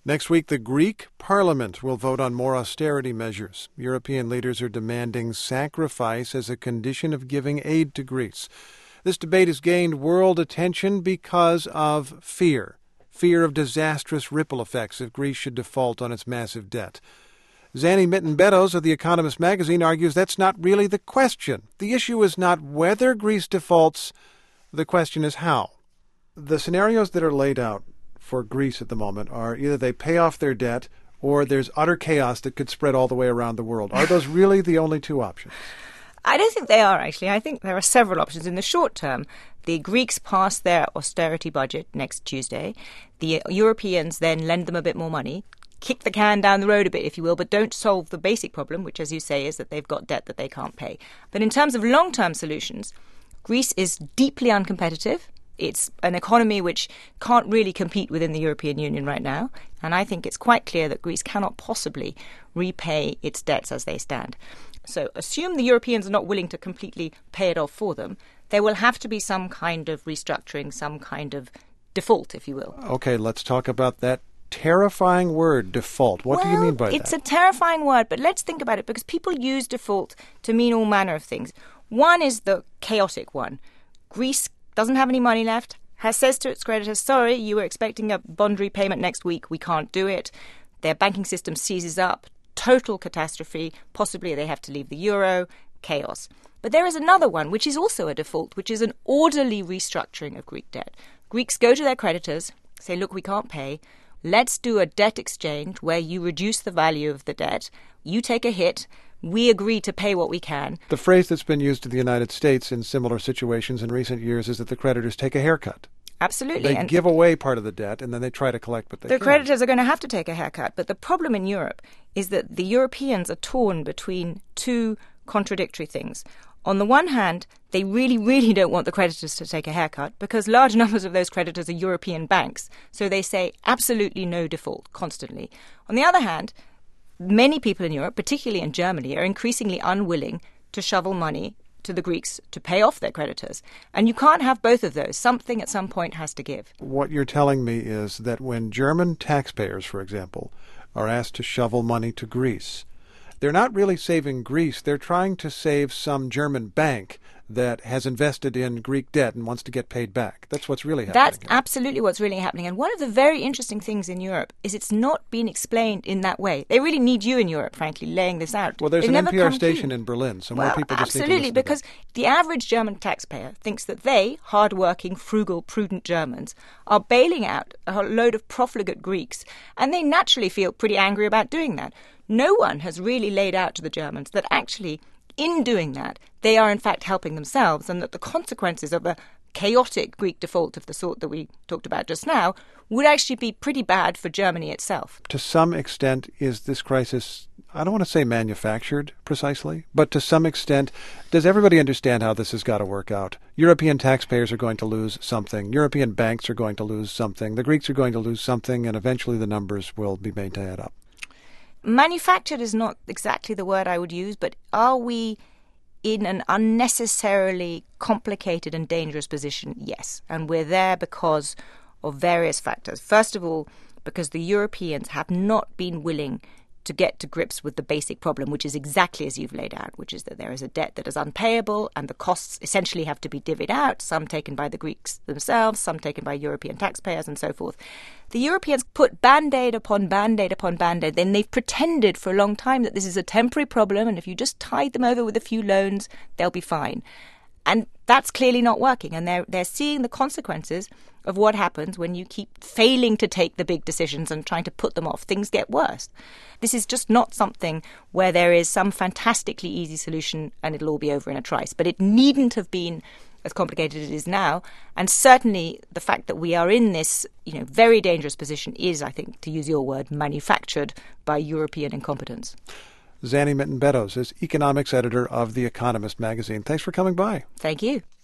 Next week, the Greek parliament will vote on more austerity measures. European leaders are demanding sacrifice as a condition of giving aid to Greece. This debate has gained world attention because of fear of disastrous ripple effects if Greece should default on its massive debt. Zanny Mitten-Beddoes of The Economist magazine argues that's not really the question. The issue is not whether Greece defaults, the question is how. The scenarios that are laid out for Greece at the moment are either they pay off their debt or there's utter chaos that could spread all the way around the world. Are those really the only two options? I don't think they are, actually. I think there are several options. In the short term, the Greeks pass their austerity budget next Tuesday. The Europeans then lend them a bit more money, kick the can down the road a bit, if you will, but don't solve the basic problem, which, as you say, is that they've got debt that they can't pay. But in terms of long-term solutions, Greece is deeply uncompetitive. It's an economy which can't really compete within the European Union right now. And I think it's quite clear that Greece cannot possibly repay its debts as they stand. So assume the Europeans are not willing to completely pay it off for them. There will have to be some kind of restructuring, some kind of default, if you will. Okay, let's talk about that terrifying word, default. What do you mean by that? It's a terrifying word, but let's think about it, because people use default to mean all manner of things. One is the chaotic one. Greece doesn't have any money left, says to its creditors, sorry, you were expecting a bond repayment next week, we can't do it. Their banking system seizes up, total catastrophe, possibly they have to leave the euro, chaos. But there is another one, which is also a default, which is an orderly restructuring of Greek debt. Greeks go to their creditors, say, look, we can't pay. Let's do a debt exchange where you reduce the value of the debt, you take a hit, we agree to pay what we can. The phrase that's been used in the United States in similar situations in recent years is that the creditors take a haircut. Absolutely. They give away part of the debt and then they try to collect what they can. The creditors are going to have to take a haircut. But the problem in Europe is that the Europeans are torn between two contradictory things. On the one hand, they really, really don't want the creditors to take a haircut because large numbers of those creditors are European banks. So they say absolutely no default constantly. On the other hand, many people in Europe, particularly in Germany, are increasingly unwilling to shovel money to the Greeks to pay off their creditors. And you can't have both of those. Something at some point has to give. What you're telling me is that when German taxpayers, for example, are asked to shovel money to Greece, they're not really saving Greece. They're trying to save some German bank that has invested in Greek debt and wants to get paid back. That's what's really happening. That's absolutely what's really happening. And one of the very interesting things in Europe is it's not been explained in that way. They really need you in Europe, frankly, laying this out. Well, there's an NPR station in Berlin, so more people just need to listen to that. Absolutely, because the average German taxpayer thinks that they, hard-working, frugal, prudent Germans, are bailing out a load of profligate Greeks, and they naturally feel pretty angry about doing that. No one has really laid out to the Germans that actually, in doing that, they are in fact helping themselves, and that the consequences of a chaotic Greek default of the sort that we talked about just now would actually be pretty bad for Germany itself. To some extent, is this crisis, I don't want to say manufactured precisely, but to some extent, does everybody understand how this has got to work out? European taxpayers are going to lose something. European banks are going to lose something. The Greeks are going to lose something, and eventually the numbers will be made to add up. Manufactured is not exactly the word I would use, but are we in an unnecessarily complicated and dangerous position? Yes. And we're there because of various factors. First of all, because the Europeans have not been willing to get to grips with the basic problem, which is exactly as you've laid out, which is that there is a debt that is unpayable and the costs essentially have to be divvied out, some taken by the Greeks themselves, some taken by European taxpayers and so forth. The Europeans put Band-Aid upon Band-Aid upon Band-Aid. Then they've pretended for a long time that this is a temporary problem and if you just tide them over with a few loans, they'll be fine. And that's clearly not working. And they're seeing the consequences of what happens when you keep failing to take the big decisions and trying to put them off. Things get worse. This is just not something where there is some fantastically easy solution and it'll all be over in a trice. But it needn't have been as complicated as it is now. And certainly the fact that we are in this, very dangerous position is, I think, to use your word, manufactured by European incompetence. Zanny Mitten-Beddoes is economics editor of The Economist magazine. Thanks for coming by. Thank you.